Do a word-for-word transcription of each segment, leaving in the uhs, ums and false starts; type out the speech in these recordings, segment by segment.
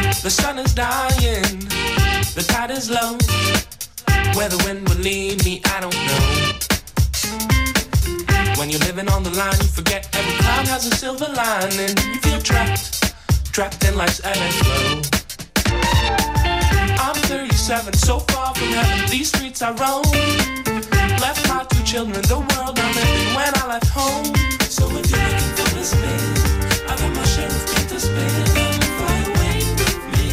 The sun is dying, the tide is low. Where the wind will lead me, I don't know. When you're living on the line, you forget every cloud has a silver lining. You feel trapped, trapped in life's ebb and flow. I'm thirty-seven, so far from heaven, these streets I roam. Left my two children, the world I'm living when I left home. So if you're looking for this man, I got my share of pain to spare. Fly away with me.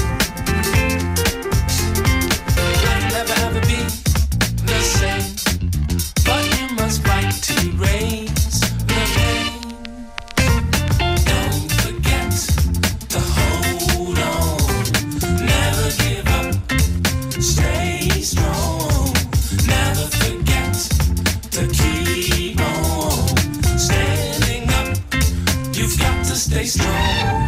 Life will never ever be the same, but you must fight to erase the pain. Don't forget to hold on, never give up, stay strong. Never forget to keep on standing up. You've got to stay strong.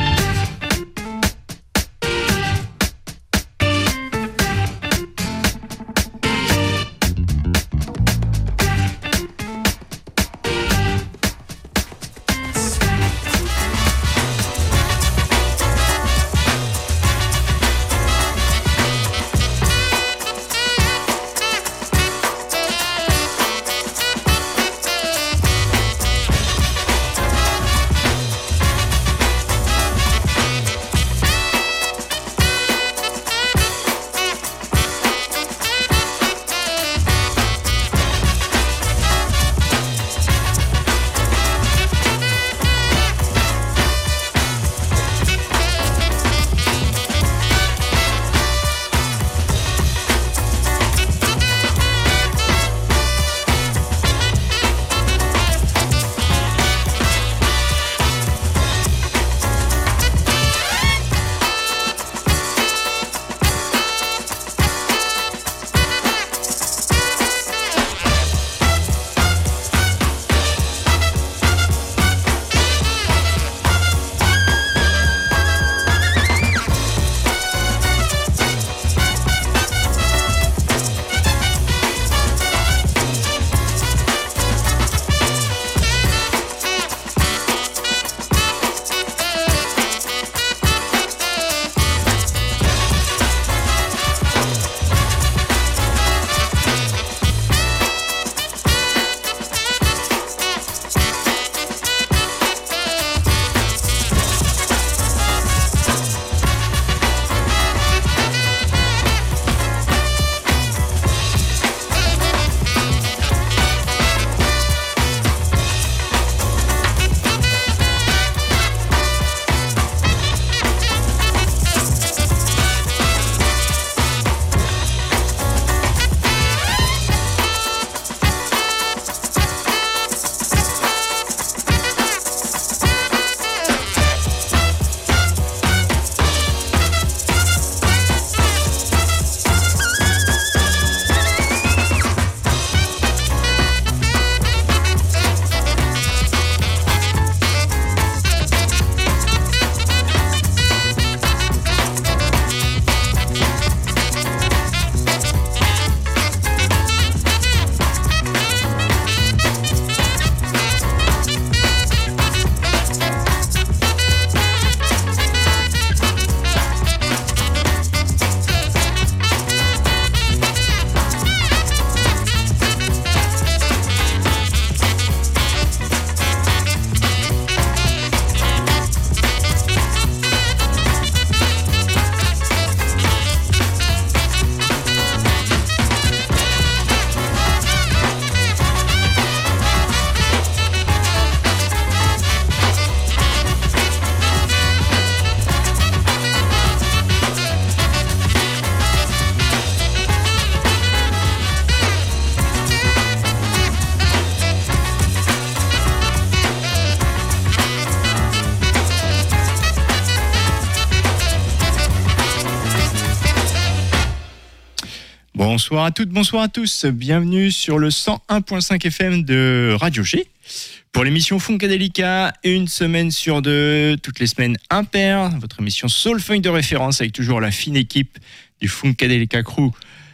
Bonsoir à toutes, bonsoir à tous. Bienvenue sur le cent un virgule cinq F M de Radio G pour l'émission Funkadelica, une semaine sur deux, toutes les semaines impair, votre émission Soulfunk de référence avec toujours la fine équipe du Funkadelica Crew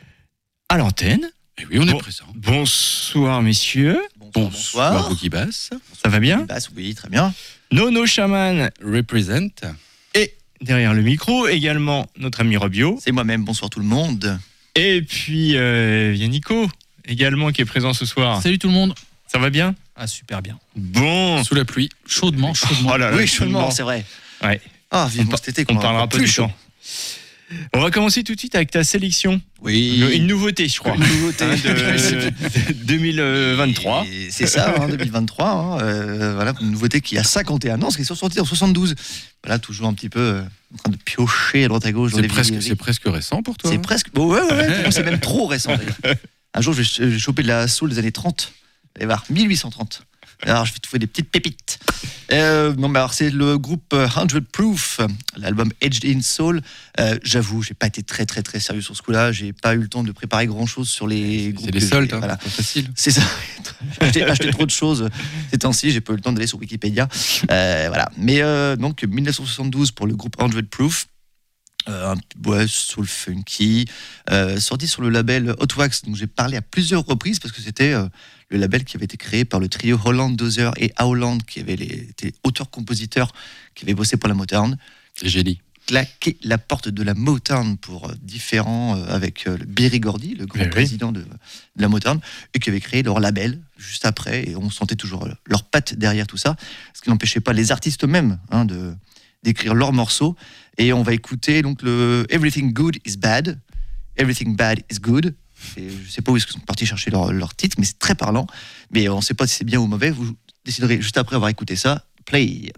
à l'antenne. Et oui, on bon, est présent. Bonsoir messieurs. Bonsoir. Bonsoir Boogie Bass. Ça va bien? Bass, oui, très bien. Nono Shaman represent. Et derrière le micro, également notre ami Robio. C'est moi-même, bonsoir tout le monde. Et puis euh, il y a Nico également qui est présent ce soir. Salut tout le monde. Ça va bien ? Ah super bien. Bon. Sous la pluie, chaudement, chaudement. Oh là là, oui, chaudement, c'est vrai. Ouais. Ah, vivement on, cet été, on parlera pas du chaud. temps. On va commencer tout de suite avec ta sélection. Oui. Une nouveauté, je crois. Une nouveauté hein, de deux mille vingt-trois. Et c'est ça, hein, deux mille vingt-trois. Hein, euh, voilà, une nouveauté qui a cinquante et un ans, ce qui est sorti en soixante-douze. Voilà, toujours un petit peu euh, en train de piocher à droite à gauche dans c'est les presque, vieilles- c'est presque récent pour toi. C'est hein. presque. Bon, ouais, ouais, ouais. Non, c'est même trop récent d'ailleurs. Un jour, je vais ch- je vais choper de la soul des années trente. Vous allez voir, mille huit cent trente. Alors, je vais trouver des petites pépites. Euh, non, mais alors, c'est le groupe euh, hundred Proof, l'album Edged in Soul. Euh, j'avoue, j'ai pas été très, très, très sérieux sur ce coup-là. J'ai pas eu le temps de préparer grand-chose sur les groupes. C'est les que soldes, j'ai- hein, voilà. c'est pas facile. C'est ça. J'ai acheté trop de choses ces temps-ci. J'ai pas eu le temps d'aller sur Wikipédia. Euh, voilà. Mais euh, donc, dix-neuf cent soixante-douze pour le groupe hundred Proof. Euh, un ouais, soul funky, euh, sorti sur le label Hot Wax, dont j'ai parlé à plusieurs reprises parce que c'était euh, le label qui avait été créé par le trio Holland, Dozer et Howland, qui avaient les, étaient auteurs-compositeurs qui avaient bossé pour la Motown. Génie. Claqué la porte de la Motown pour euh, différents, euh, avec euh, le Berry Gordy, le grand Oui, oui. président de, de la Motown, et qui avait créé leur label juste après, et on sentait toujours euh, leurs pattes derrière tout ça, ce qui n'empêchait pas les artistes eux-mêmes hein, de, d'écrire leurs morceaux. Et on va écouter donc le Everything Good is Bad, Everything Bad is Good. Et je ne sais pas où ils sont partis chercher leur, leur titre, mais c'est très parlant. Mais on ne sait pas si c'est bien ou mauvais. Vous déciderez juste après avoir écouté ça. Play.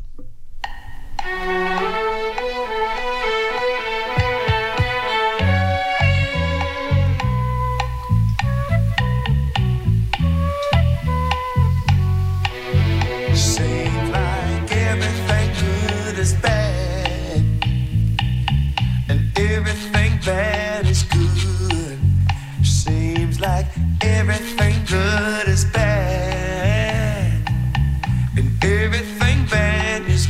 Seems like everything good is bad, and everything bad is good. Seems like everything good is bad, and everything bad is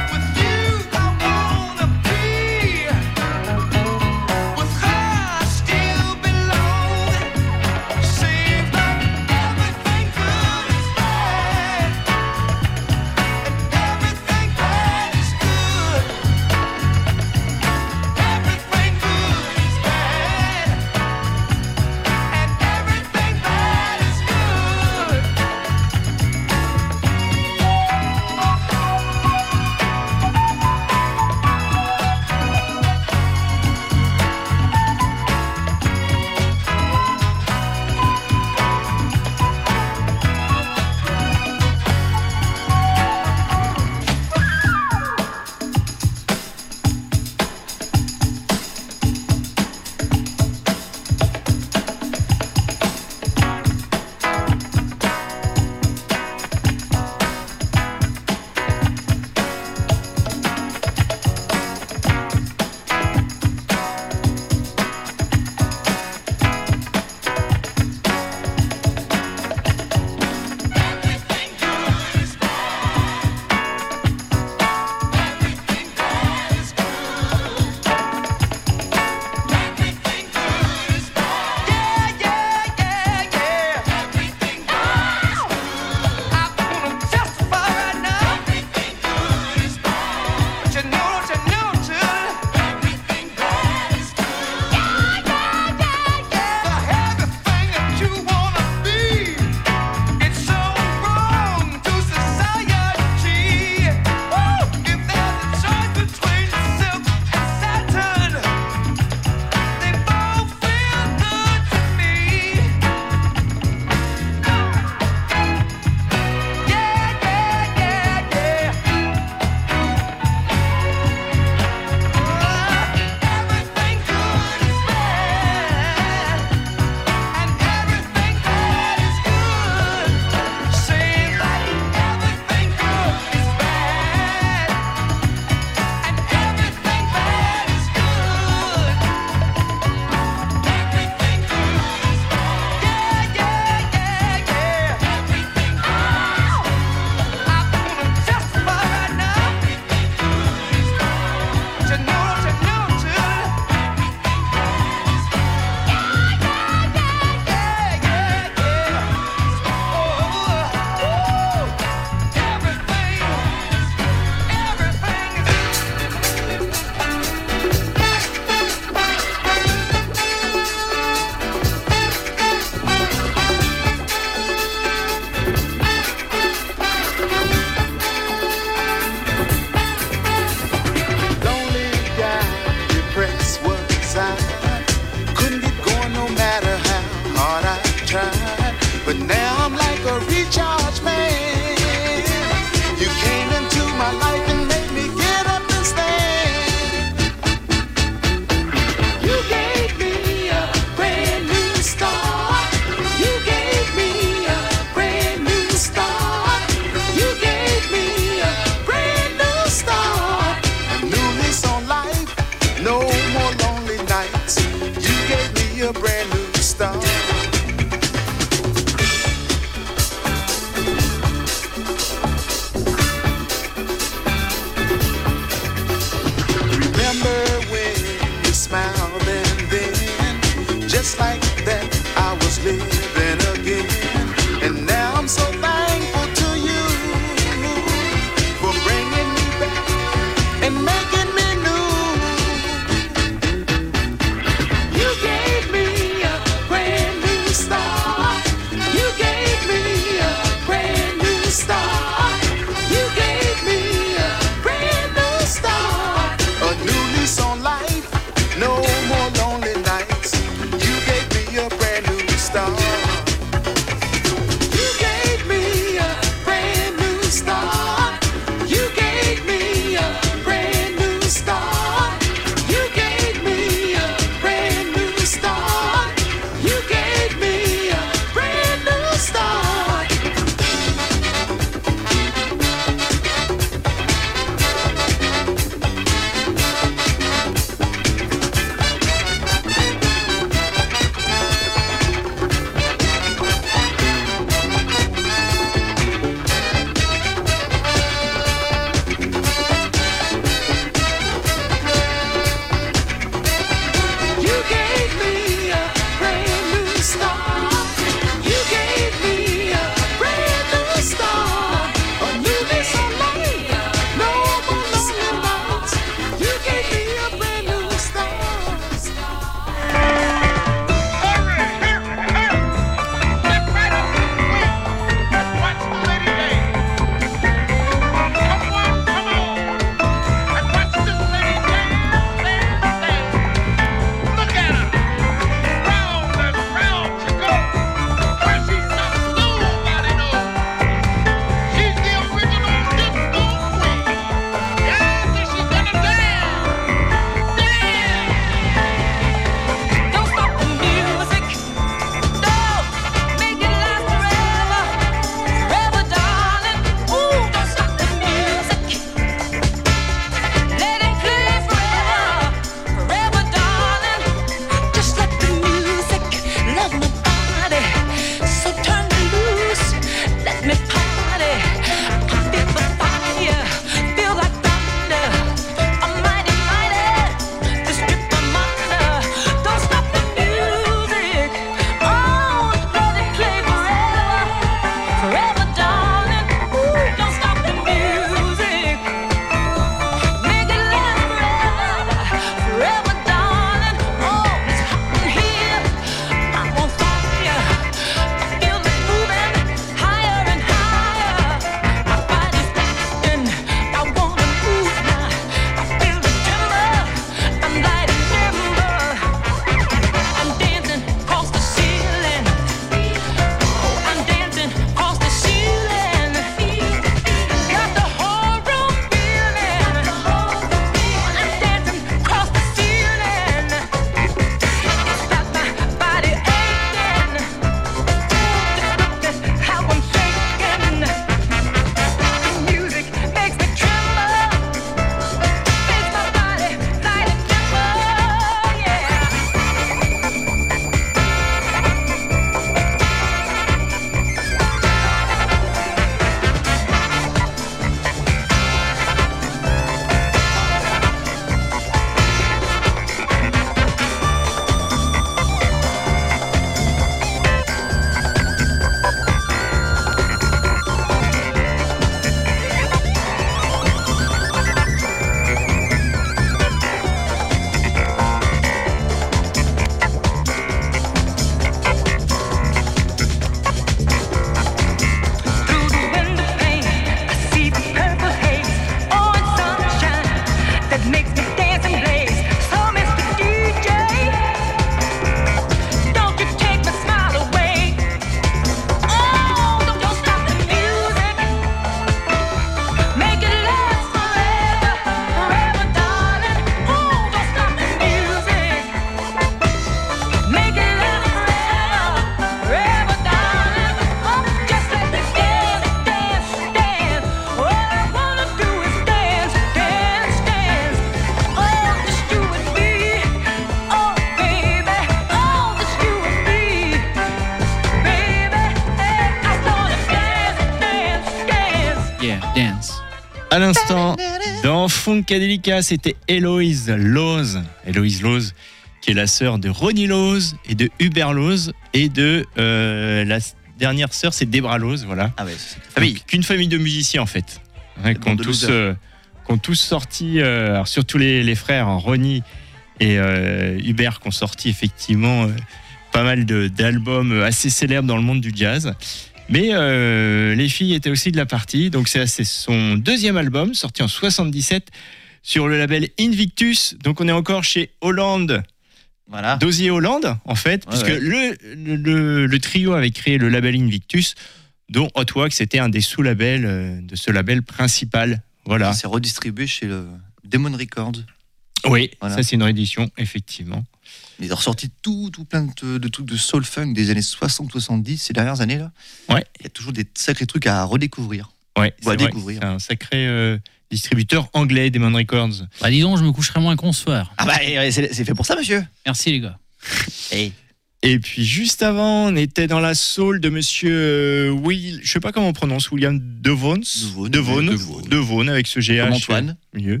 À l'instant, dans Funkadelica, c'était Héloïse Loz. Héloïse Loz, qui est la sœur de Ronnie Loz et de Hubert Loz et de euh, la dernière sœur, c'est Debra Loz, voilà. Ah ouais, c'est une famille. Donc, qu'une famille de musiciens en fait, hein, qui ont de tous, losers. euh, qui ont tous sorti, euh, alors surtout les, les frères hein, Ronnie et euh, Hubert, qui ont sorti effectivement euh, pas mal de, d'albums assez célèbres dans le monde du jazz. Mais euh, les filles étaient aussi de la partie, donc c'est, c'est son deuxième album sorti en soixante-dix-sept sur le label Invictus. Donc on est encore chez Holland. Voilà. Dosier Hollande, en fait, Ouais, puisque ouais. Le, le, le trio avait créé le label Invictus, dont Hot Wax était un des sous-labels euh, de ce label principal. Voilà. C'est redistribué chez le Demon Records. Oui, Voilà. ça c'est une réédition, effectivement. Ils ont ressorti tout, tout plein de, de trucs de soul funk des années soixante soixante-dix, ces dernières années là. Ouais. Il y a toujours des sacrés trucs à redécouvrir. Ouais, Ou à c'est vrai, découvrir. c'est un sacré euh, distributeur anglais, Demon Records. Bah dis donc, je me coucherai moins con ce soir. Ah bah c'est, c'est fait pour ça, monsieur. Merci les gars. Hey. Et puis juste avant, on était dans la soul de monsieur euh, Will, je sais pas comment on prononce, William Devons. Devon, Devon, Devon. Devon, avec ce G H. Comme Antoine. au milieu.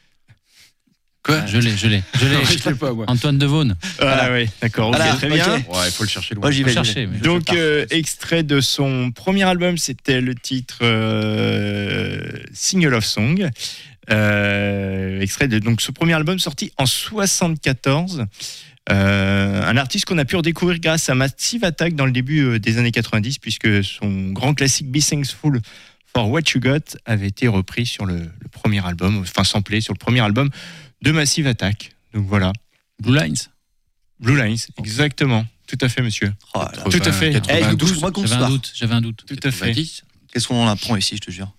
Quoi Je l'ai, je l'ai, je l'ai. Non, je l'ai pas, moi. Antoine Devaune. Ah ouais, d'accord, ok, Voilà, très ok. bien. Ouais, il faut le chercher loin. Moi j'y Faut vais. j'y vais. chercher. mais- Donc, fais euh, partie. extrait de son premier album, c'était le titre euh, Single of Song. Euh, extrait de donc, ce premier album sorti en soixante-quatorze. Euh, un artiste qu'on a pu redécouvrir grâce à Massive Attack dans le début euh, des années quatre-vingt-dix, puisque son grand classique Be Thankful for What You Got avait été repris sur le, le premier album, enfin samplé sur le premier album de Massive Attack. Donc voilà, Blue Lines. Blue Lines, exactement. Tout à fait, monsieur. Oh là là. Tout à fait. Eh, je me quatre-vingt-douze, bouge moi contre J'avais ce un soir. doute, j'avais un doute. Tout à fait. quatre-vingt-dix. Qu'est-ce qu'on apprend ici, je te jure.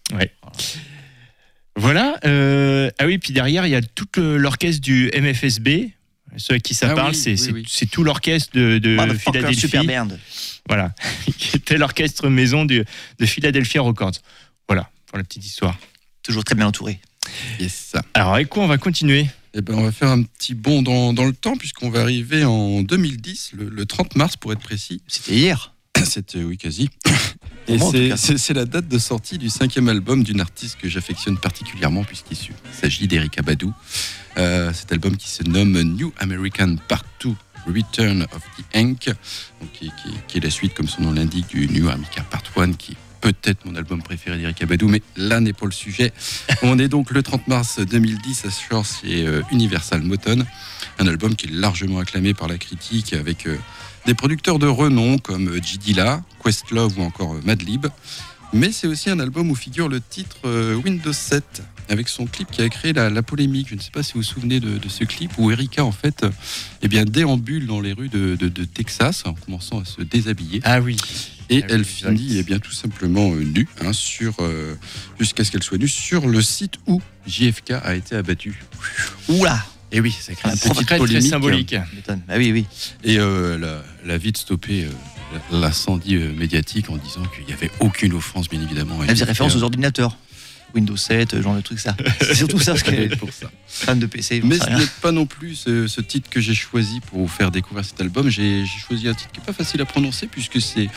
Voilà. euh, ah oui, puis derrière, il y a tout le- l'orchestre du M F S B. Ceux à qui ça Ah parle, oui, c'est, oui, c'est, oui. c'est tout l'orchestre de, de Motherfucker, Philadelphie. super band. Voilà. Qui était l'orchestre maison de, de Philadelphia Records. Voilà, pour la petite histoire. Toujours très bien entouré. Yes. Alors, avec quoi on va continuer? Eh ben, on va faire un petit bond dans, dans le temps, puisqu'on va arriver en deux mille dix, le, le trente mars pour être précis. C'était hier. C'était, oui, quasi. Et moi, en tout c'est, cas. c'est, c'est la date de sortie du cinquième album d'une artiste que j'affectionne particulièrement, puisqu'il su- il s'agit d'Erykah Badu. Euh, cet album qui se nomme New American Part deux, Return of the Hank, donc qui, qui- qui est la suite, comme son nom l'indique, du New American Part un, qui est peut-être mon album préféré d'Erykah Badu, mais là n'est pas le sujet. On est donc le trente mars deux mille dix à Shore chez euh, Universal Motown, un album qui est largement acclamé par la critique, avec euh, des producteurs de renom comme euh, J. Dilla, Questlove ou encore euh, Madlib. Mais c'est aussi un album où figure le titre euh, Windows sept, avec son clip qui a créé la, la polémique. Je ne sais pas si vous vous souvenez de, de ce clip où Erykah, en fait, euh, eh bien, déambule dans les rues de, de- de Texas en commençant à se déshabiller. Ah oui. Et Ah oui, elle exact. finit eh bien, tout simplement euh, nue, hein, sur, euh, jusqu'à ce qu'elle soit nue, sur le site où J F K a été abattu. Oula. Et oui, ça crée Ah, une très, petite Très, très polémique. symbolique. M'étonne. Ah oui, oui. Et euh, la, la vite stoppé euh, l'incendie euh, médiatique en disant qu'il n'y avait aucune offense, bien évidemment. Elle faisait référence aux ordinateurs. Windows sept, ce genre de truc, ça. C'est surtout ça, parce qu'elle est pour ça. fan de P C. j'en Mais sais ce rien. n'est pas non plus ce, ce titre que j'ai choisi pour vous faire découvrir cet album. J'ai j'ai choisi un titre qui n'est pas facile à prononcer puisque c'est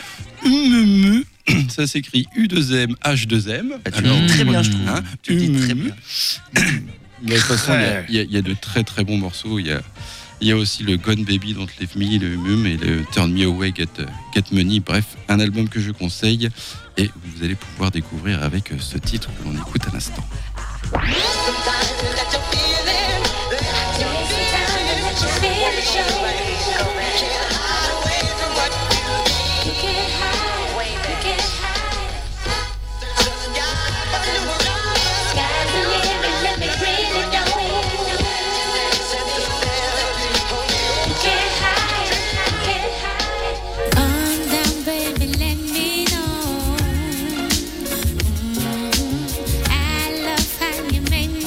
U. Ça s'écrit U deux M H deux M. Bah, tu le dis très bien, je trouve. Hein, Tu le dis très Hum. bien. Mais de toute façon, il y a- Ouais. il y, a- il y a de très très bons morceaux. Il y a, il y a aussi le Gone Baby Don't Leave Me, le Mum et le Turn Me Away Get, Get Money. Bref, un album que je conseille et vous allez pouvoir découvrir avec ce titre que l'on écoute à l'instant. Calm down, baby, let me know. I love how you make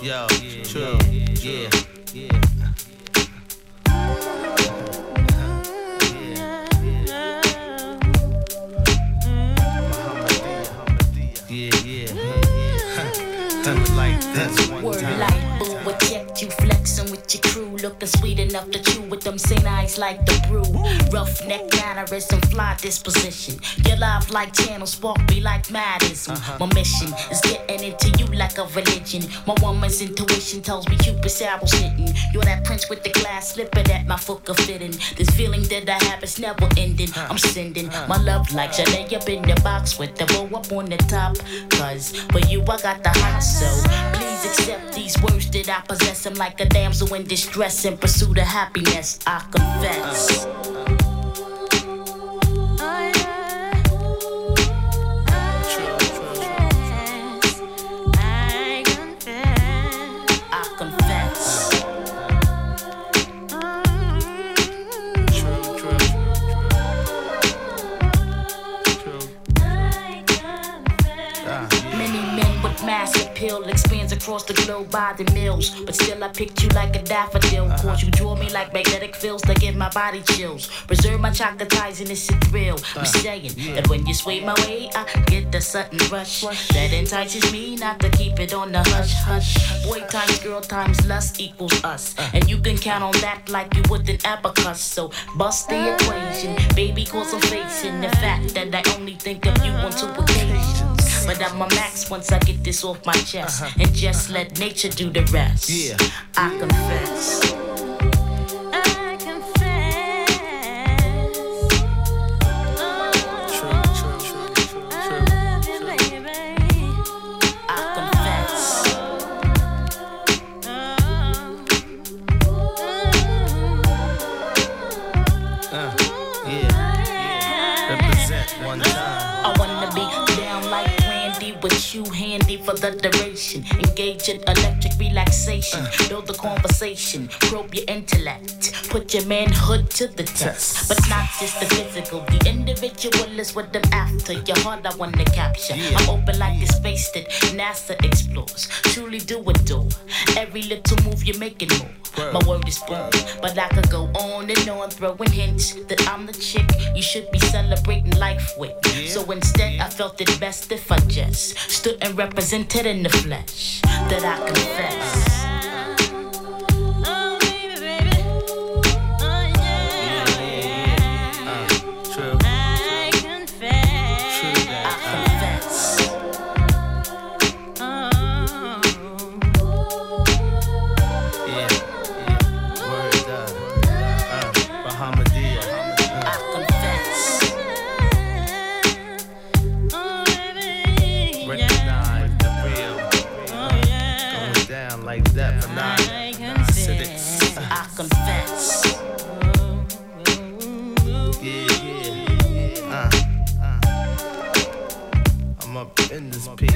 Yo, true, yeah, yeah. Yeah, yeah, yeah. Done it like this one Word time. like boo, what check you flexing with your crew, looking sweet enough to chew with them Saint eyes like the brew. Roughneck mannerism, fly disposition. Your love like channel, spark me like madism. Uh-huh. My mission is getting into you like a religion. My woman's intuition tells me Cupid's arrow's hitting. You're that prince with the glass slipper that my foot could fit in. This feeling that I have is never ending. I'm sending my love like Janae up in the box with the bow up on the top. Cause for you I got the hot, so please accept these words that I possess. I'm like a damsel in distress in pursuit of happiness, I confess. Expands across the globe by the mills, but still I picked you like a daffodil. Cause you draw me like magnetic fields that give my body chills. Preserve my chocolatizing, it's a thrill. I'm saying that when you sway my way, I get the sudden rush that entices me not to keep it on the hush hush. Boy times girl times lust equals us, and you can count on that like you would an abacus. So bust the equation, baby, cause I'm facing the fact that I only think of you on two occasions. But I'm a max once I get this off my chest, uh-huh. and just let nature do the rest. Yeah. I confess. I confess. True, true, true, true, true. I love you, baby. I confess. Uh, yeah, yeah. Represent one time. I wanna be down like with you handy for the duration. Engage in electric relaxation. Build the conversation. Probe your intellect. Put your manhood to the test. But not just the physical. The individual is what I'm after. Your heart I wanna capture. I'm open like a space that NASA explores. Truly do adore. Every little move you're making more. My word is born, but I could go on and on, throwing hints that I'm the chick you should be celebrating life with. So instead, I felt it best if I just stood and represented in the flesh that I confess. In this piece.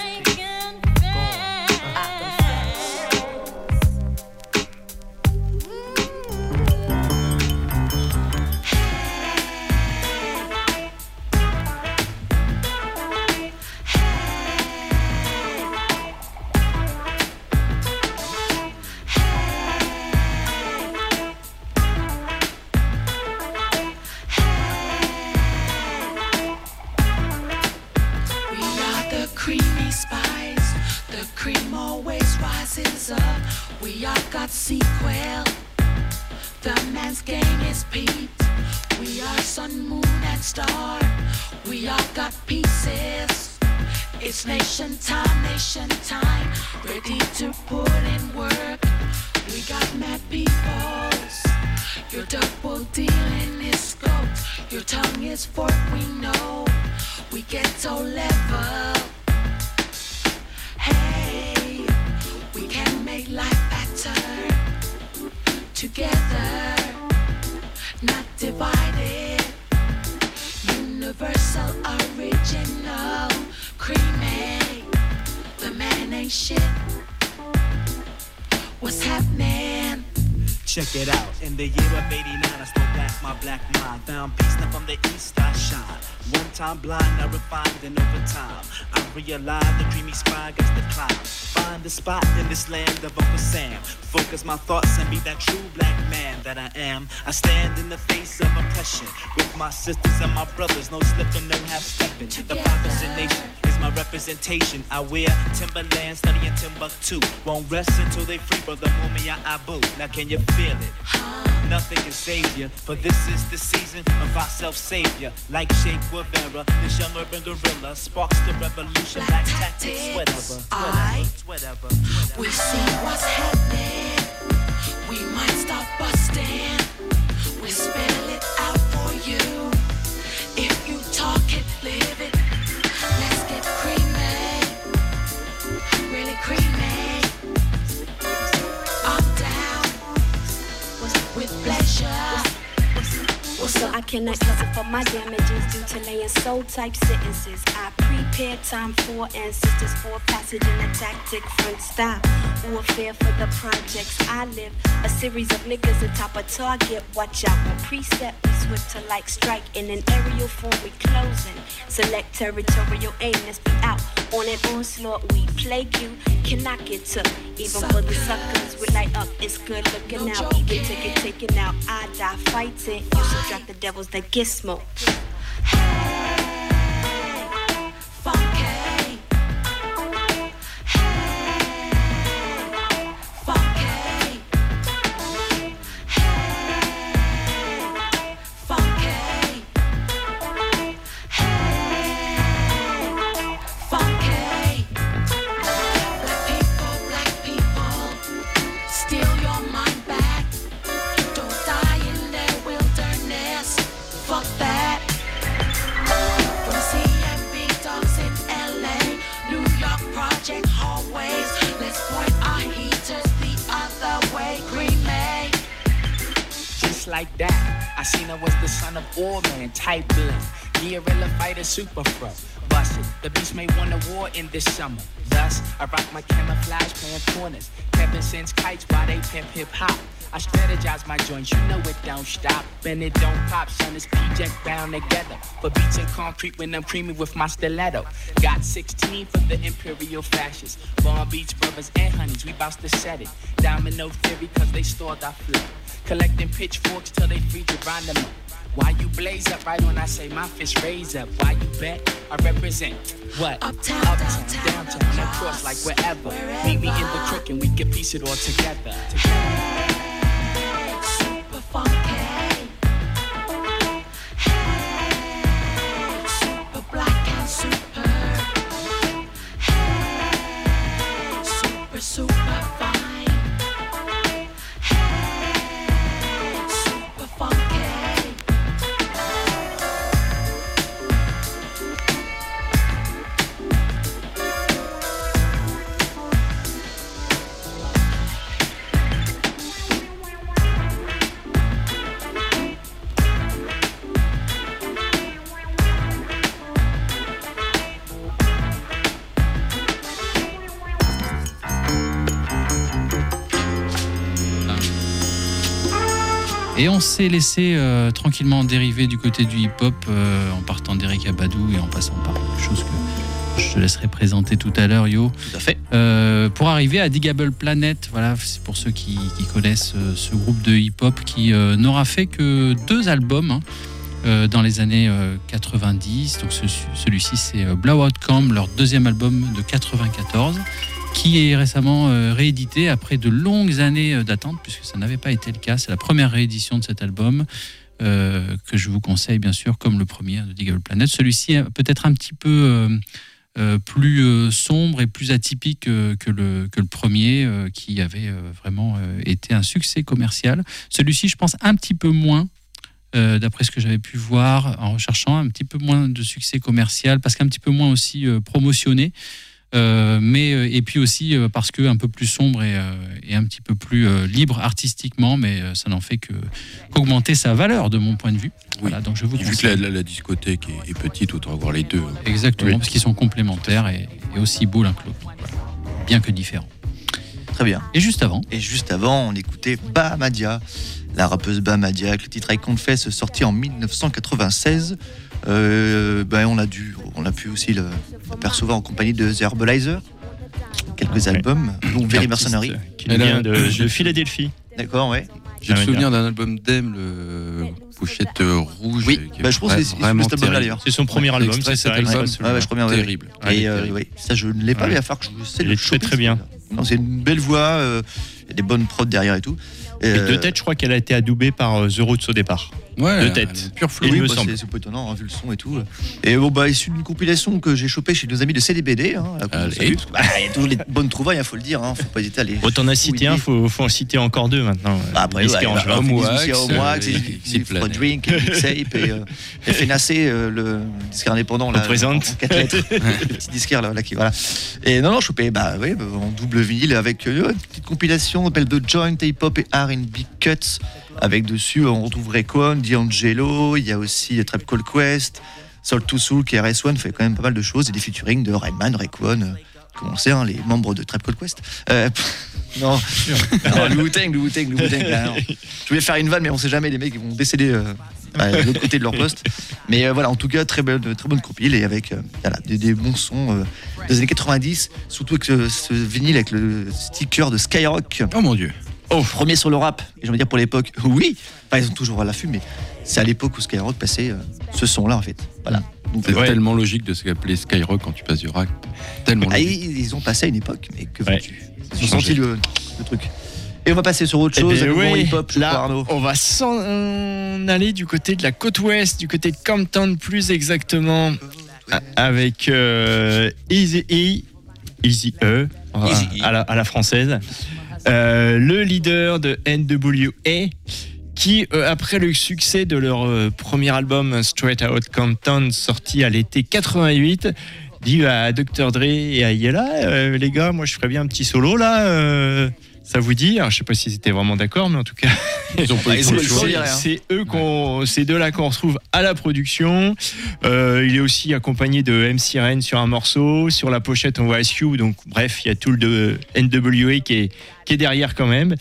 Check it out, in the year of eighty-nine I stole back my black mind. Found peace, now from the east I shine. One time blind, now refined and over time I realized the dreamy spy got the climb. Find find a spot in this land of Uncle Sam. Focus my thoughts and be that true black man that I am. I stand in the face of oppression with my sisters and my brothers. No slipping, no half stepping. The Prophet Nation is my representation. I wear Timberland, studying Timbuktu. Won't rest until they free brother Mumia Abu. Now can you feel it? Nothing can save you, for this is the season of our self-savior. Like Che Guevara, this young urban gorilla sparks the revolution. Black tactics, whatever, whatever, whatever. We see what's happening. We might stop busting. We spell it out for you. If you talk it, live it. Let's get creamy, really creamy. I'm down with pleasure. So I cannot suffer for my damages due to laying soul type sentences. I prepare time for ancestors for passage in a tactic front style. Warfare for the projects I live. A series of niggas atop a target. Watch out for precept. We swift to like strike in an aerial form. We closing. Select territorial aim. Let's be out on an onslaught. We plague you. Cannot get took. Even for the suckers we light up. It's good looking out. Even ticket taken out. I die fighting. You subtract the devils that get smoked. Like that, I seen her was the son of All Man, type blood, guerrilla fighter, super fro. Busted, the beast may won a war in this summer. Thus, I rock my camouflage, playing corners. Kevin sends kites while they pimp hip hop. I strategize my joints, you know it don't stop. And it don't pop, son, it's P-Jet bound together. For beats and concrete when I'm creamy with my stiletto. Got sixteen for the Imperial fascists. Bomb Beats brothers and honeys, we bout to set it. Domino theory, cause they stored our flow. Collecting pitchforks till they free Geronimo. Why you blaze up right when I say my fist raise up? Why you bet? I represent what? Uptown, Uptown, downtown, downtown, downtown, of course, like wherever. wherever. Meet me in the crook and we can piece it all together. together. Super funky. Hey, super black and super. Hey, super, super fine. Et on s'est laissé euh, tranquillement dériver du côté du hip-hop euh, en partant d'Erykah Badu et en passant par quelque chose que je te laisserai présenter tout à l'heure, Yo. Tout à fait. Euh, pour arriver à Digable Planet, voilà, c'est pour ceux qui, qui connaissent euh, ce groupe de hip-hop qui euh, n'aura fait que deux albums hein, euh, dans les années euh, quatre-vingt-dix. Donc ce, celui-ci, c'est euh, Blowout Camp, leur deuxième album de quatre-vingt-quatorze. Qui est récemment euh, réédité après de longues années euh, d'attente, puisque ça n'avait pas été le cas. C'est la première réédition de cet album euh, que je vous conseille, bien sûr, comme le premier de Digable Planet. Celui-ci est peut-être un petit peu euh, euh, plus euh, sombre et plus atypique euh, que, le, que le premier, euh, qui avait euh, vraiment euh, été un succès commercial. Celui-ci, je pense, un petit peu moins, euh, d'après ce que j'avais pu voir en recherchant, un petit peu moins de succès commercial, parce qu'un petit peu moins aussi euh, promotionné. Euh, mais et puis aussi euh, parce que un peu plus sombre et, euh, et un petit peu plus euh, libre artistiquement, mais euh, ça n'en fait que qu'augmenter sa valeur de mon point de vue. Oui. Voilà, donc je vous Vu que la, la, la discothèque est, est petite, autant avoir les deux. Exactement, Oui. parce qu'ils sont complémentaires et, et aussi beaux l'un que l'autre, voilà. Bien que différents. Très bien. Et juste avant. Et juste avant, on écoutait Bahamadia, la rappeuse Bahamadia, avec le titre I Confess, sorti en dix-neuf cent quatre-vingt-seize. Euh, ben on a dû, on a pu aussi le, le percevoir en compagnie de The Herbalizer, quelques quelques albums, dont Very Mercenary. Qui nous vient de, de Philadelphie. D'accord, ouais. J'ai le souvenir d'un album d'Em, le pochette rouge. Oui, bah, je pense que c'est vraiment cet album-là d'ailleurs. C'est son premier album, c'est ça. Ouais, ouais, ouais, je crois bien. Terrible. Ouais. Et euh, ouais, ça, je ne l'ai pas, ouais. mais il va falloir que je sais Il le est très très bien. Non, c'est une belle voix, euh, il y a des bonnes prods derrière et tout. Et euh, de tête, je crois qu'elle a été adoubée par euh, The Roots au départ. Ouais, de tête. Pure flow. Il oui, me bah, semble. c'est, c'est pas étonnant, hein, vu le son et tout. Et bon, bah, issu d'une compilation que j'ai chopée chez nos amis de C D B D. Hein, là, Allez. salue, parce que, bah, il y a toujours les bonnes trouvailles, il faut le dire. Hein, faut pas hésiter à les. Bon, t'en as cité un, faut, faut en citer encore deux maintenant. Bah, après, ouais, Orange, bah, là. Homewax, Homewax, Homewax, euh, Exit Planet. Drink, Mixtape et, euh, et Fenacé, euh, le disque indépendant là, Représente. en quatre lettres, le petit disquaire là, là qui voilà. Et non non, chopé bah oui, bah, en double vinyle avec euh, une petite compilation appelle The Joint Hip Hop et R and B Cuts avec dessus on retrouve Rayquan, D'Angelo, il y a aussi Trap Call Quest, Soul to Soul, K R S One fait quand même pas mal de choses et des featuring de Redman, Rayquan, euh, comme on sait hein, les membres de Trap Call Quest. Euh, Non, non, le Wu-Tang, le Wu-Tang, le Wu-Tang. Là, non. Je voulais faire une vanne, mais on sait jamais, les mecs ils vont décéder euh, à l'autre côté de leur poste. Mais euh, voilà, en tout cas, très bonne, très bonne compile et avec euh, voilà, des, des bons sons euh, des années quatre-vingt-dix, surtout avec ce, ce vinyle avec le sticker de Skyrock. Oh mon dieu. Oh, premier sur le rap, et j'ai envie de dire pour l'époque, oui, enfin, ils sont toujours à l'affût, mais c'est à l'époque où Skyrock passait euh, ce son-là en fait. Voilà. Donc, C'est ouais. tellement logique de s'appeler Skyrock quand tu passes du rap. Tellement Ah, logique. ils, ils ont passé à une époque, mais que Ouais. veux-tu ? Ils ont senti le, le truc. Et on va passer sur autre Eh chose, ben le bon oui, hip-hop, je là, crois, Arnaud. on va s'en euh, aller du côté de la côte ouest, du côté de Compton plus exactement, a- avec euh, Easy E, Easy E, à, Easy E. à la, à la française, euh, le leader de N W A, qui, euh, après le succès de leur euh, premier album Straight Out Compton, sorti à l'été quatre-vingt-huit, dit à docteur Dre et à Yella, euh, les gars, moi je ferais bien un petit solo là, euh, ça vous dit? Alors, je sais pas s'ils étaient vraiment d'accord, mais en tout cas, Ils ont pas Bah, eu ils ont le le choix. choix. c'est, hein. c'est eux qu'on, ces deux-là qu'on retrouve à la production. Euh, il est aussi accompagné de M C Ren sur un morceau. Sur la pochette, on voit Ice Cube. Donc, bref, il y a tout le de N W A qui est, qui est derrière quand même.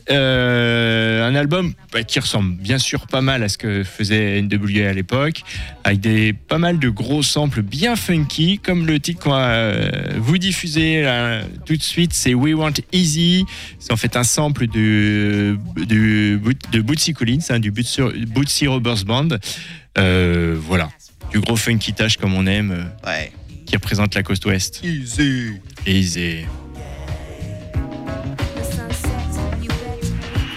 Euh, un album bah, qui ressemble bien sûr pas mal à ce que faisait N W A à l'époque, avec des, pas mal de gros samples bien funky, comme le titre qu'on va euh, vous diffuser là, tout de suite, c'est We Want Easy. C'est en fait un sample de, de, de Bootsy Collins, hein, du Bootsy, Bootsy Roberts Band. Euh, voilà, du gros funky tash comme on aime, euh, Ouais. qui représente la côte ouest. Easy. Easy. The sun sets, you bet.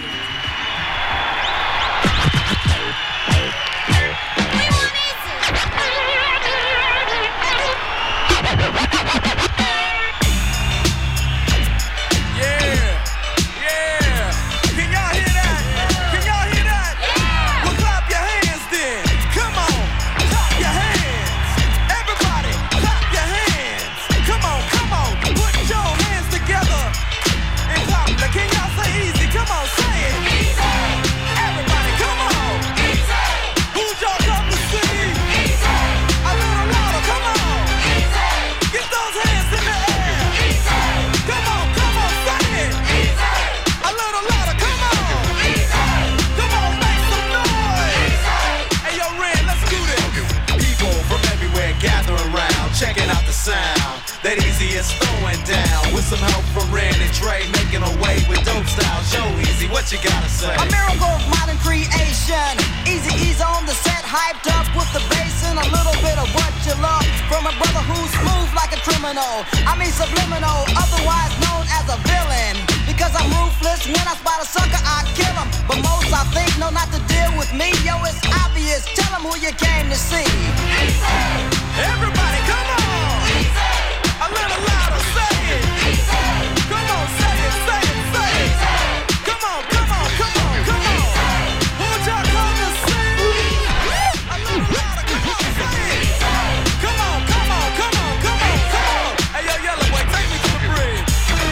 Yeah, yeah. Can y'all hear that? Can y'all hear that? Well, clap your hands then. Come on, clap your hands. Everybody, clap your hands. Come on, come on. Put your hands together and clap. Now, can y'all say easy? Come on, say it. Easy. Everybody, come on. Easy. Who y'all come to see? Easy. A little louder, come on. Easy. Get those hands in the air. Easy. Come on, come on, say it. Easy. A little louder, come on. Easy. Come on, make some noise. Easy. Hey, yo, Ren, let's do this. People from everywhere gather around, checking out the sound that Easy is throwing down. With some help from Ren and Trey, making a way with dope style. Show Easy, what you gotta say? A miracle of modern creation. Easy E's on the set, hyped up with the bass and a little bit of what you love from a brother who's smooth like a criminal. I mean subliminal, otherwise known as a villain. Because I'm ruthless, when I spot a sucker, I kill him. But most I think know not to deal with me. Yo, it's obvious. Tell them who you came to see. Everybody, come on. A little louder, say it. Come on, say it, say it, say it. Come on, come on, come on, come on. Who'd y'all come to see? A little louder, come on, say it. Come on, come on, come on, come on, come on. Hey, yo, Yellow Boy, take me to the bridge.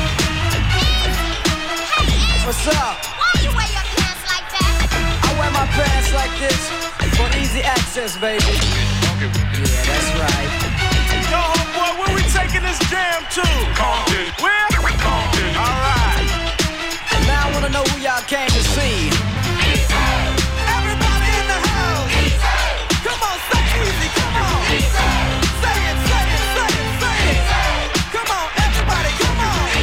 What's up? Why you wear your pants like that? I wear my pants like this for easy access, baby. Yeah, that's right. Yo, homeboy, where we taking this jam to? Compton. Where? Compton. All right. Now I wanna know who y'all came to see. Everybody in the house. Come on, say easy, come on. Say it, say it, say it, say it. Come on, everybody, come on.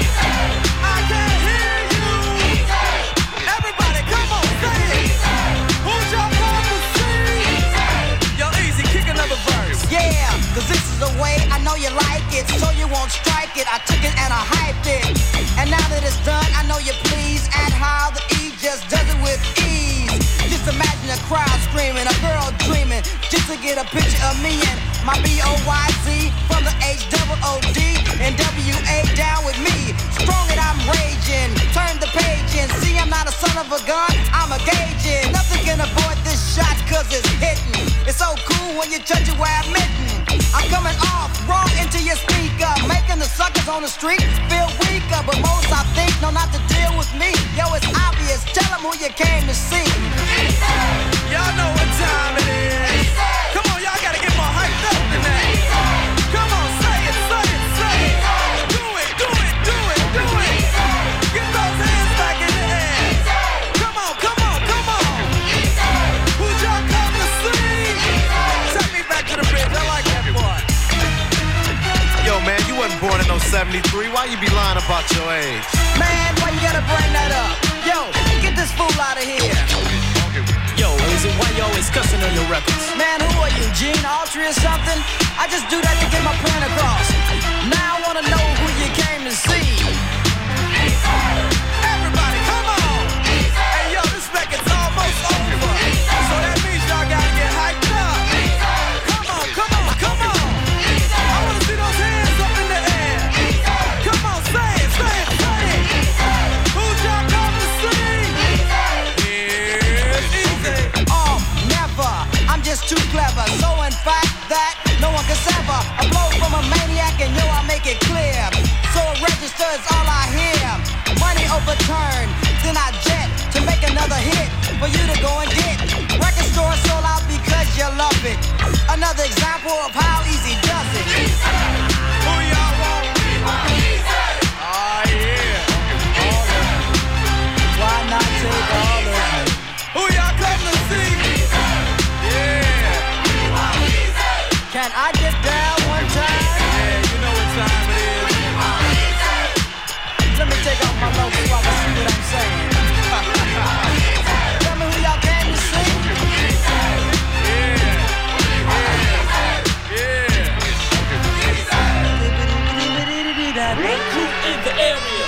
to get a picture of me and my B O Y Z from the H O O D and W A down with me. Strong and I'm raging. Turn the page and see I'm not a son of a gun. I'm a gauging. Nothing can avoid this shot cause it's hitting. It's so cool when you touch it where I'm hitting. I'm coming off wrong into your speaker, making the suckers on the street feel weaker. But most I think know not to deal with me. Yo, it's obvious. Tell them who you came to see. Y'all know what time it is. Come on, y'all gotta get more hyped up than that. Come on, say it, say it, say it. Do it, do it, do it, do it. Get those hands back in the air. Come on, come on, come on. Who y'all come to see? Take me back to the bridge, I like that part. Yo, man, you wasn't born in no seventy-three. Why you be lying about your age? Man, why you gotta bring that up? Yo, get this fool out of here. Yo, is it why you always cussing on your records? Man, who are you, Gene Autry or something? I just do that to get my point across. Now I wanna know who you came to see. Everybody, come on. Hey, yo, this record's almost over. So that means y'all gotta get hyped up. Come on, come on, come on. I wanna see those hands up in the air. Come on, say it, say it, say it. Who y'all come to see? Here's easy. Oh, never. I'm just too clever. So in fact that no one can sever a blow from a maniac, and yo, I make it clear. So a register is all I hear. Money overturned, then I jet to make another hit for you to go and get. Record store sold out because you love it. Another example of how easy does it. Who y'all want? Oh, yeah. All of it. Why not take all of it? Who y'all come to see? Yeah. Can I get down one time? Yeah, you know what time it is. Let me take off my logo so I can see what I'm saying. Tell me who y'all came to see. Yeah. Yeah. Crew in the area.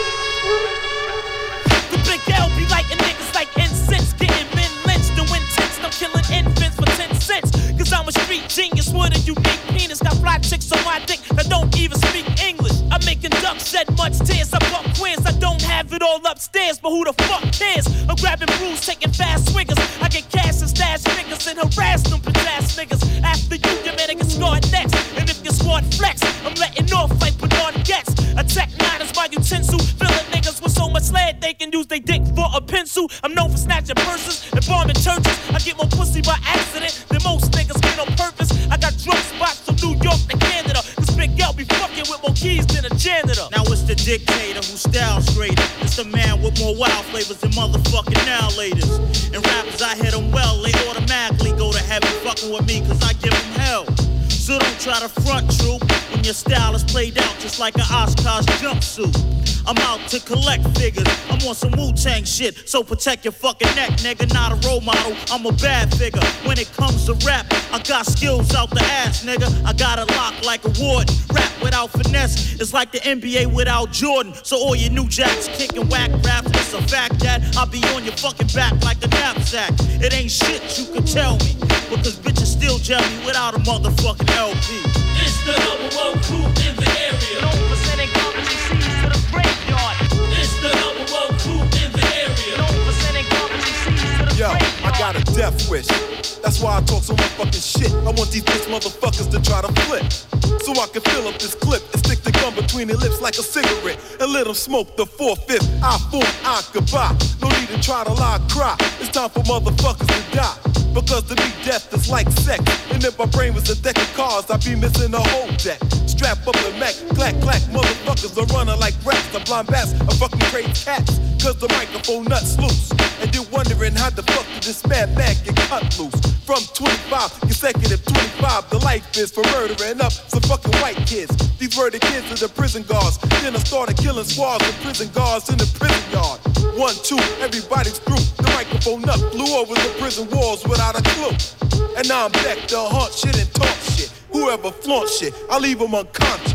The big L be lighting niggas like incense, getting men lynched and when text, I'm killing infants for ten cents. Cause I'm a street genius with a unique penis. Got fly chicks on my dick that don't even speak English. I'm making ducks shed much tears. I fuck queers. I don't have it all upstairs, but who the fuck cares? I'm grabbing brews, taking fast swingers. I get cash and stash figures and harass them ass niggas. After you, your man get scored next. And if your squad flex, I'm letting off like Bernard gets. Attack nine is my utensil. Filling niggas with so much lead they can use they dick for a pencil. I'm known for snatching purses and bombing churches. I get more pussy by accident than most niggas get on purpose. I got drug spots from New York to Canada. Cause Big L be fucking with more keys than a janitor. Now it's the dictator who styles straight. It's the man with more wild flavors than motherfucking now ladies. And rappers, I hit them well, they automatically go to heaven fucking with me cause I give them hell. So don't try to front, troop, when your style is played out just like an Oshkosh jumpsuit. I'm out to collect figures, I'm on some Wu-Tang shit, so protect your fucking neck, nigga, not a role model, I'm a bad figure. When it comes to rap, I got skills out the ass, nigga, I got it locked like a warden. Rap without finesse is like the N B A without Jordan. So all you new jacks kicking whack raps, it's a fact that I'll be on your fucking back like a knapsack. It ain't shit you can tell me, because bitches still gel me without a motherfucking L P. It's the number one crew in the area. No percentage company sees to the graveyard. It's the number one crew in the area. No percentage company sees to the Yo, graveyard. I got a death wish. That's why I talk so much fucking shit. I want these bitch motherfuckers to try to flip, so I can fill up this clip and stick the gum between their lips like a cigarette and let them smoke the four-fifth. I form, I goodbye. No need to try to lie, cry. It's time for motherfuckers to die. Because to me death is like sex. And if my brain was a deck of cards, I'd be missing a whole deck. Strap up the Mac, clack, clack, motherfuckers are running like rats. The blind bats are fucking crazy cats. Cause the microphone nuts loose. And you're wondering how the fuck did this mad man get cut loose. From twenty-five, consecutive twenty-five, the life is for murdering up some fucking white kids. These were the kids of the prison guards. Then I started killing squads of prison guards in the prison yard. One, two, everybody's through. The microphone nut flew over the prison walls without a clue. And now I'm back to haunt shit and talk shit. Whoever flaunt shit, I leave them unconscious.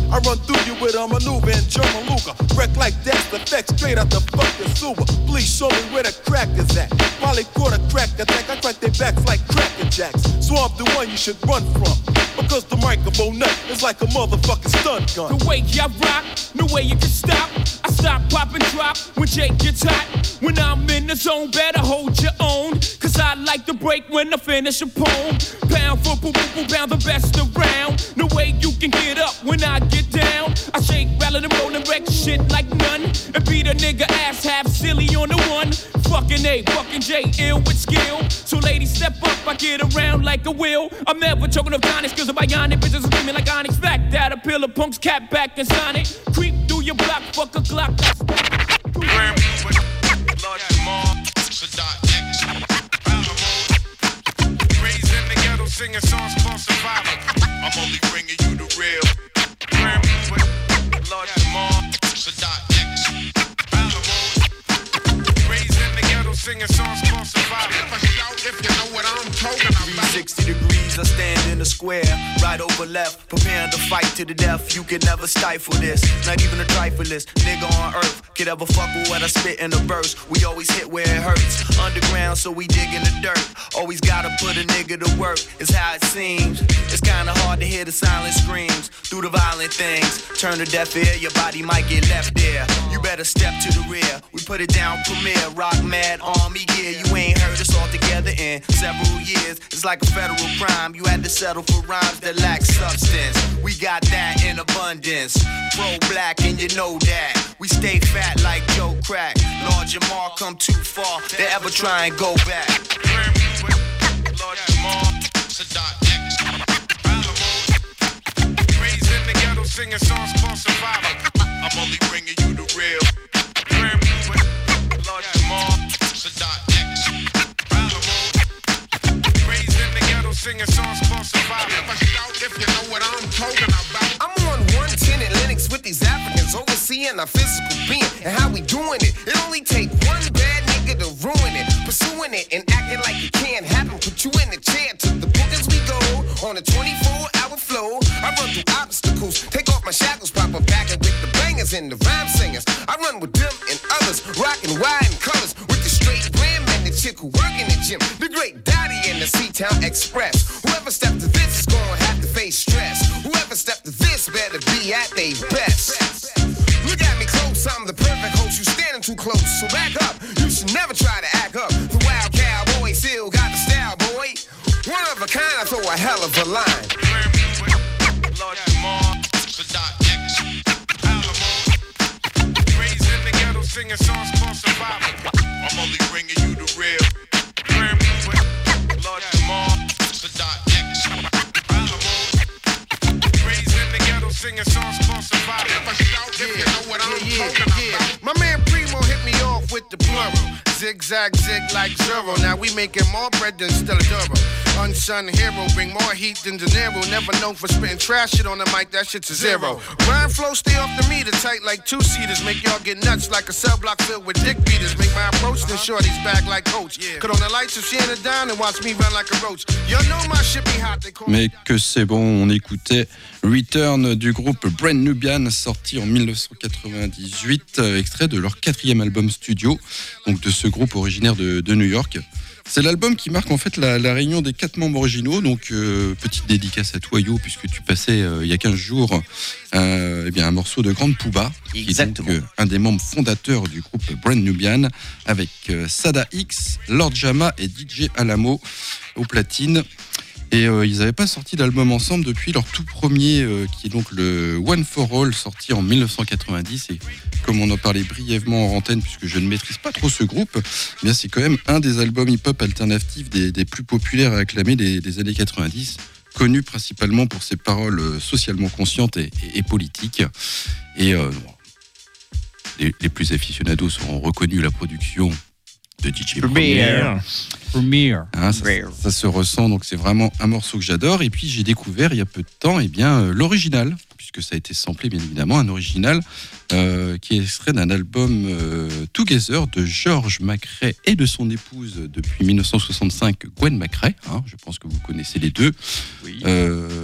I run through you with a maneuver and German Luger. Wreck like that's the effect straight out the fucking sewer. Please show me where the crack is at. Probably caught a crack attack. I crack their backs like cracker jacks. So I'm the one you should run from. Because the microphone nut is like a motherfucking stun gun. The way I rock, no way you can stop. I stop, pop, and drop when Jake gets hot. When I'm in the zone, better hold your own. Cause I like to break when I finish a poem. Pound for boo boo boo, pound the best around. No way you can get up when I get down. I shake, rattle, and roll and wreck shit like none. And beat a nigga ass half silly on the one. Fucking A, fucking J, ill with skill. So ladies, step up, I get around like a wheel. I'm never choking up tonic, skills of bionic. Bitches screaming like Onyx. Fact that a pillar punks, cat back and Sonic. Creep through your block, fuck a Glock. Lord Jamal, Sadat X, raised in the ghetto singing songs for survival. I'm only bringing you the real. Lord Jamal, Sadat X, raised in the ghetto singing songs for survival. If you know what I'm talking about. three sixty degrees, I stand in the square, right over left, preparing to fight to the death. You can never stifle this, not even a trifleist nigga on earth could ever fuck with what I spit in a verse. We always hit where it hurts, underground, so we dig in the dirt. Always gotta put a nigga to work, it's how it seems. It's kinda hard to hear the silent screams through the violent things. Turn a deaf ear, your body might get left there. You better step to the rear, we put it down premiere. Rock Mad Army gear, you ain't heard us all together in several years. It's like a federal crime, you had to settle for rhymes that lack substance. We got that in abundance, pro-black and you know that. We stay fat like Joe Crack. Lord Jamal come too far to ever try and go back. Lord Jamal, Sadat X, raised in the ghetto singing songs for survival. I'm only bringing you the real. Lord Jamal, Sadat X, raised in the ghetto singing songs for survival. If you know what I'm talking about. I'm on one ten at Linux with these Africans, overseeing our physical being and how we doing it. It only take one bad nigga to ruin it, pursuing it and acting like it can't happen. Put you in the chair to the book as we go on a twenty-four hour flow. I run through obstacles, take off my shackles, pop a back with the bangers and the rhyme singers. I run with them and others, rocking wide in colors with the straight rim and the chick who work in the gym. The great Dottie and the C-Town Express. Whoever stepped to this is gonna have to face stress. Whoever stepped to this better be at their best. Look at me close, I'm the perfect host. You standing too close, so back up. You should never try to act up. The wild cowboy still got the style, boy. One of a kind, I throw a hell of a line. Lord Jamal, Sadat X, raised in the ghetto singing songs for survival. I'm only bringing you the real. Lord Jamal, Sadat X, raised in the ghetto singing songs for survival. If you know what I'm talking about. My man Primo hit me off with the plural. Zigzag, zig like zero. Now we making more bread than Stella Duro. Unsung hero, bring more heat than De Niro. Never known for spitting trash shit on the mic, that shit's a zero. Rhyme flow stay off the meter, tight like two-seaters. Make y'all get nuts like a cell block filled with dick beaters. Make my approach, then shorty's back like coach. Cut on the lights if she ain't down and watch me run like a roach. Y'all know my shit be hot, they call me. Mais que c'est bon, on écoutait Return du groupe Brand Nubian, sorti en dix-neuf cent quatre-vingt-dix-huit, extrait de leur quatrième album studio, donc de ce groupe originaire de, de New York. C'est l'album qui marque en fait la, la réunion des quatre membres originaux, donc euh, petite dédicace à toi Yo, puisque tu passais euh, il y a quinze jours euh, eh bien, un morceau de Grande Pouba, qui est donc euh, un des membres fondateurs du groupe Brand Nubian, avec euh, Sada X, Lord Jama et D J Alamo au platine. Et euh, ils n'avaient pas sorti d'album ensemble depuis leur tout premier, euh, qui est donc le One for All, sorti en dix-neuf cent quatre-vingt-dix. Et comme on en parlait brièvement en antenne, puisque je ne maîtrise pas trop ce groupe, eh bien c'est quand même un des albums hip-hop alternatifs des, des plus populaires et acclamés des, des années quatre-vingt-dix, connu principalement pour ses paroles socialement conscientes et, et, et politiques. Et euh, les, les plus aficionados auront reconnu la production de D J Premier. Premier. Hein, ça, ça se ressent, donc c'est vraiment un morceau que j'adore. Et puis j'ai découvert il y a peu de temps eh bien, euh, l'original, puisque ça a été samplé bien évidemment, un original euh, qui est extrait d'un album euh, Together de George McRae et de son épouse depuis dix-neuf cent soixante-cinq, Gwen McRae. Hein, je pense que vous connaissez les deux. Oui. Euh,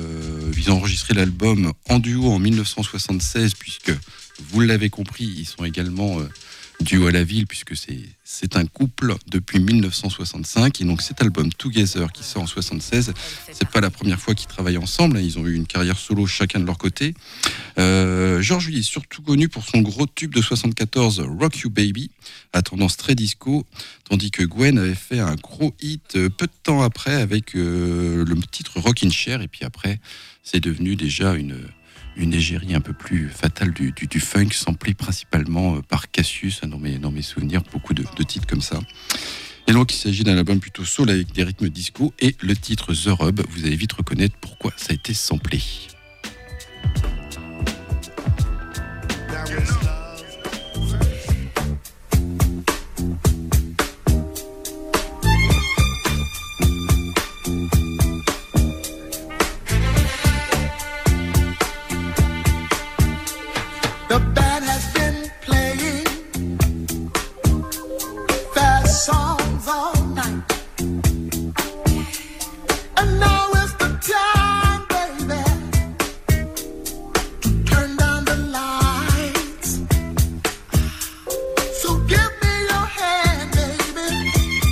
Euh, ils ont enregistré l'album en duo en dix-neuf cent soixante-seize, puisque, vous l'avez compris, ils sont également euh, duo à la ville, puisque c'est, c'est un couple depuis dix-neuf cent soixante-cinq. Et donc cet album Together qui sort en soixante-seize, c'est pas la première fois qu'ils travaillent ensemble, hein. Ils ont eu une carrière solo chacun de leur côté. Euh, George Lee est surtout connu pour son gros tube de soixante-quatorze, Rock You Baby, à tendance très disco, tandis que Gwen avait fait un gros hit euh, peu de temps après avec euh, le titre Rockin' Chair, et puis après c'est devenu déjà une... une égérie un peu plus fatale du, du, du funk, samplée principalement par Cassius, dans mes, dans mes souvenirs, beaucoup de, de titres comme ça. Et donc il s'agit d'un album plutôt soul avec des rythmes disco, et le titre The Rub, vous allez vite reconnaître pourquoi ça a été samplé. The band has been playing fast songs all night, and now is the time, baby, to turn down the lights. So give me your hand, baby,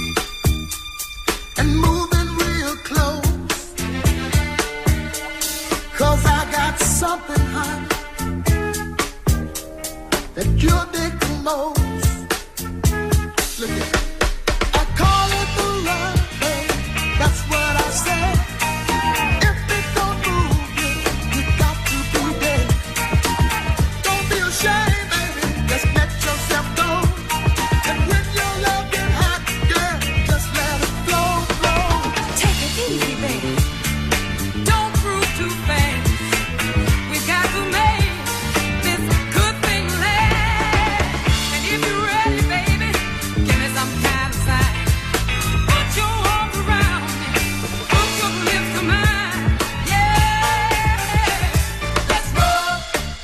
and move in real close, 'cause I got something hot that you dig the most. Look at it. I call it the love, babe. That's what I said. If it don't move you, you got to be dead. Don't be ashamed, baby. Just let yourself go. And when your love get hot, girl, just let it flow, flow. Take it easy, baby. Don't prove too fast. We got to make this good thing last. And if you're ready, baby, give me some kind of sign. Put your arms around me, put your lips to mine. Yeah, let's roll.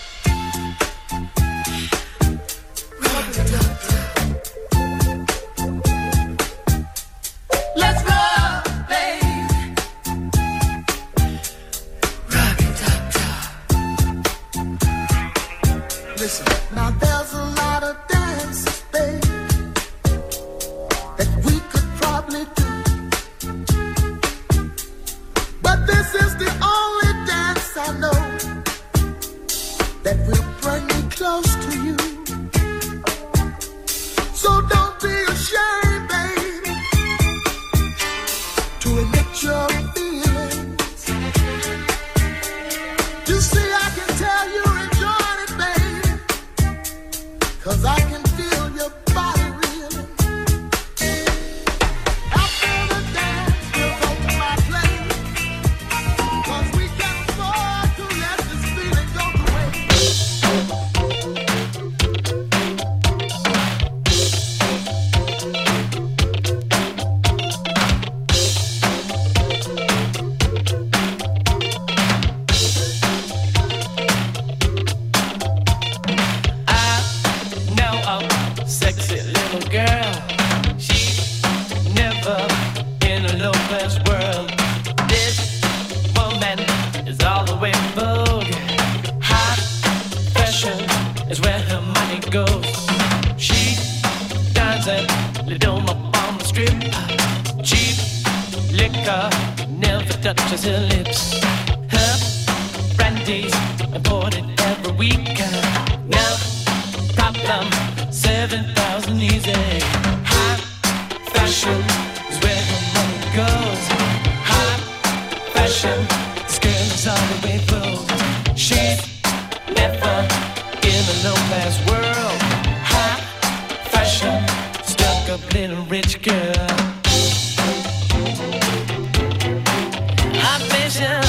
Let's roll, baby. Listen, now there's a lot of dances, babe, that we could probably do. But this is the only dance I know that will bring me close to you. So don't be ashamed, baby, to admit your feelings. You see, I can tell you're enjoying it, baby, 'cause I can feel your body reeling. After the dance, we'll go to my place, 'cause we can't afford to let this feeling go to waste. Know a sexy little girl. She's never in a low class world. This woman is all the way vogue. High fashion is where her money goes. She dines at the Dome up on the strip. Cheap liquor never touches her lips. Her brandy's imported every week. Now problem, seven thousand easy. High fashion is where the money goes. High fashion, this girl is all the way through. She's never in a low class world. High fashion, stuck up little rich girl. High fashion.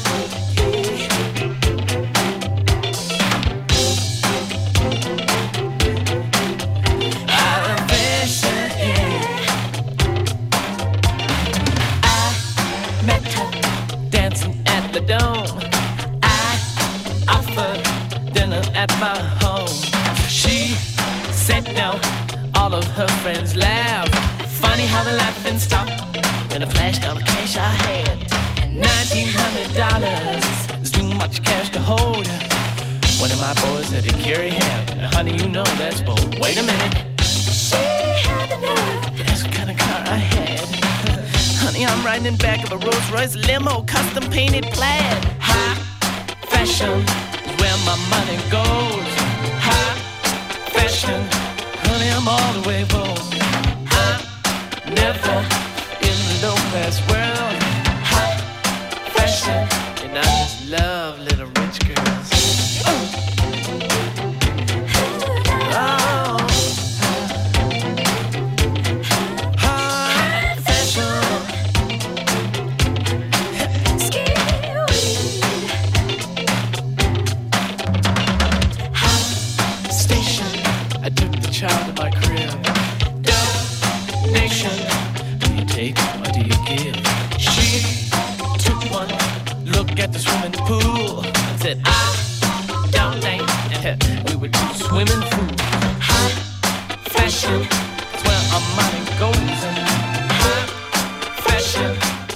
Dome. I offered dinner at my home. She said no, all of her friends laughed. Funny how the laughing stopped when I flashed all the cash I had. Nineteen hundred dollars much cash to hold. One of my boys said to carry him. Now, honey, you know that's bold. Wait a minute. She had enough. That's the kind of car I had. Honey, I'm riding in back of a Rolls Royce limo, custom painted plaid. High fashion is where my money goes. High fashion, honey, I'm all the way bold. I'm never in the low class world. High fashion, and I just love little rich girls. Oh. Oh. High fashion. High station. I took the child to my crib. Donation. Do you take or do you give? She took one look at the swimming pool and said, I donate. We were two swimming pools. High fashion. That's where our money goes. And high fashion.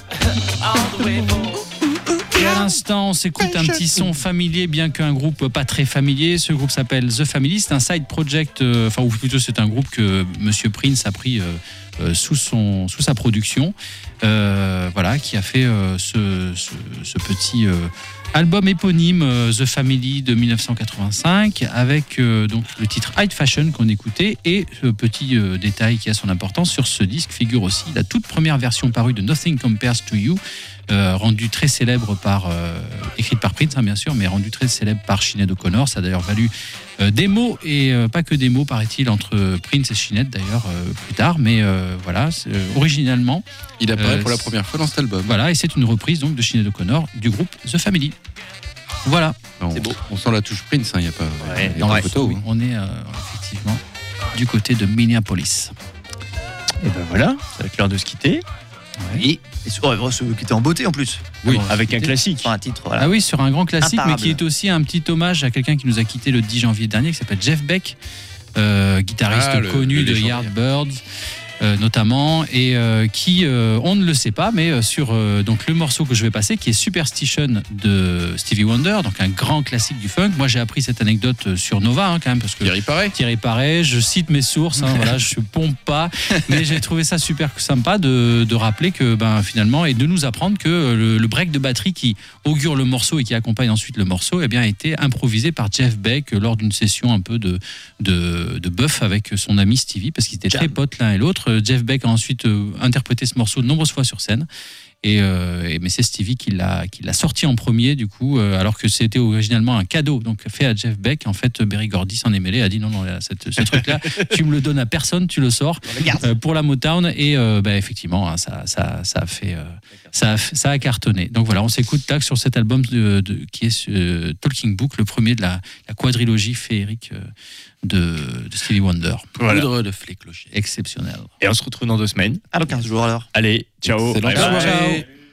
All the way home. Et à l'instant, on s'écoute un petit son familier, bien qu'un groupe pas très familier. Ce groupe s'appelle The Family. C'est un side project, euh, enfin, ou plutôt c'est un groupe que Monsieur Prince a pris euh, euh, sous, son, sous sa production. Euh, voilà, qui a fait euh, ce, ce, ce petit euh, album éponyme euh, The Family de dix-neuf cent quatre-vingt-cinq, avec euh, donc le titre High Fashion qu'on écoutait. Et ce petit euh, détail qui a son importance, sur ce disque figure aussi la toute première version parue de Nothing Compares to You, Euh, rendu très célèbre par, euh, écrite par Prince, hein, bien sûr, mais rendu très célèbre par Sinéad O'Connor. Ça a d'ailleurs valu euh, des mots, et euh, pas que des mots, paraît-il, entre Prince et Sinéad, d'ailleurs, euh, plus tard. Mais euh, voilà, euh, originalement... Il apparaît euh, pour la première fois dans cet album. Voilà, et c'est une reprise donc de Sinéad O'Connor du groupe The Family. Voilà. On, c'est beau. On sent la touche Prince, il hein, n'y a pas, ouais, y a pas ouais, photo. Oui, hein. on est euh, effectivement du côté de Minneapolis. Et ben voilà, ça va être l'heure de se quitter. Oui. Et sur euh, ceux qui étaient en beauté en plus. Oui, Bon, avec un c'était- classique. Enfin, un titre, voilà. Ah oui, sur un grand classique, Imparable. mais qui est aussi un petit hommage à quelqu'un qui nous a quitté le dix janvier dernier, qui s'appelle Jeff Beck, euh, guitariste Ah, le- connu le de légendaire. Yardbirds. Euh, notamment, et euh, qui, euh, on ne le sait pas, mais euh, sur euh, donc le morceau que je vais passer, qui est Superstition de Stevie Wonder, donc un grand classique du funk. Moi, j'ai appris cette anecdote sur Nova, hein, quand même, parce que Thierry Paré. Thierry Paré, je cite mes sources, hein, voilà, je pompe pas, mais j'ai trouvé ça super sympa de, de rappeler que, ben, finalement, et de nous apprendre que le, le break de batterie qui augure le morceau et qui accompagne ensuite le morceau, eh bien, a été improvisé par Jeff Beck lors d'une session un peu de, de, de bœuf avec son ami Stevie, parce qu'ils étaient très potes l'un et l'autre. Jeff Beck a ensuite euh, interprété ce morceau de nombreuses fois sur scène. Et, euh, et mais c'est Stevie qui l'a qui l'a sorti en premier, du coup, euh, alors que c'était originalement un cadeau donc fait à Jeff Beck. En fait, Berry Gordy s'en est mêlé, a dit non non, là, cette, ce truc-là, tu me le donnes à personne, tu le sors euh, pour la Motown. Et euh, bah, effectivement, hein, ça ça ça a fait euh, ça a, ça a cartonné. Donc voilà, on s'écoute tac sur cet album de, de, qui est euh, Talking Book, le premier de la, la quadrilogie féerique euh, de, de Stevie Wonder. Voilà. Poudre de flé clocher. Exceptionnel. Et on se retrouve dans deux semaines. Alors quinze jours alors. Allez, ciao. Excellent. Bye bye. Ciao.